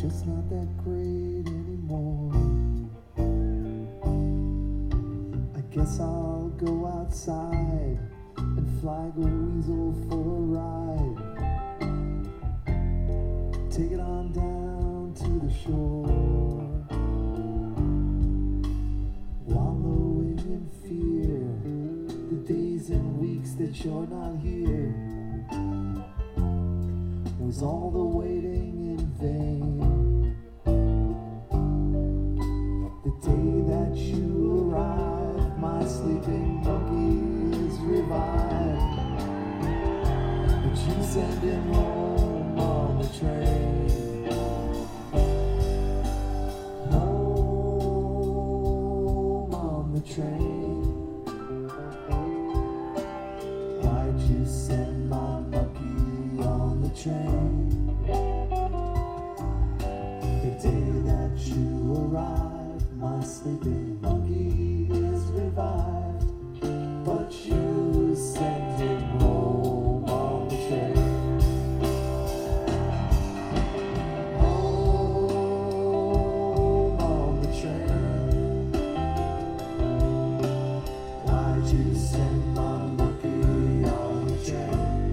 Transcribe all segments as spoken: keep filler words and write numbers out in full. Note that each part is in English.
just not that great anymore. I guess I'll go outside and flag a weasel for a ride. Take it on down to the shore, wallowing in fear. The days and weeks that you're not here was all the waiting in vain. The day that you arrived, my sleeping monkey is revived, but you send him home on the train. Home on the train. Why'd you send my monkey on the train? The day that you arrived, my sleeping monkey is revived, but you sent him home on the train. Home on the train. Why'd you send my monkey on the train?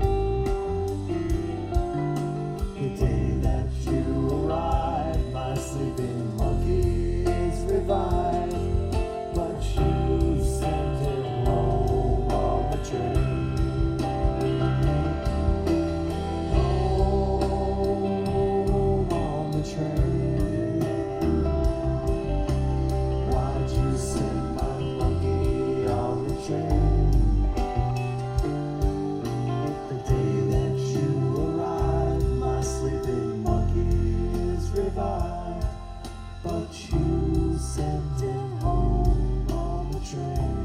The day that you arrived, my sleeping monkey is revived, but you sent him home on the train. Home on the train. Why'd you send my monkey on the train? The day that you arrived, my sleeping monkey is revived, but you sent him home on the train.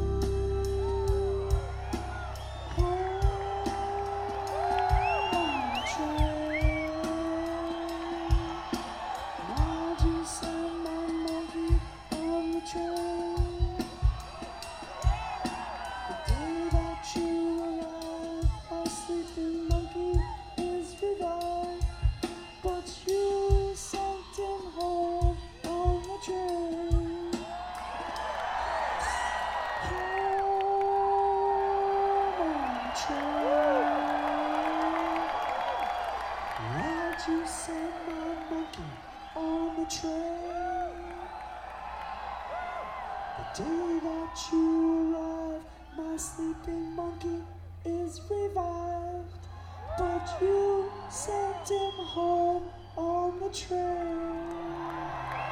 Home on the train. Why'd you send my monkey on the train? The day that you arrived, my sleeping monkey is revived, but you sent him home on the train. Home on the train. Why'd you send my monkey on the train? The day that you arrived, my sleeping monkey is revived, but you sent him home on the train.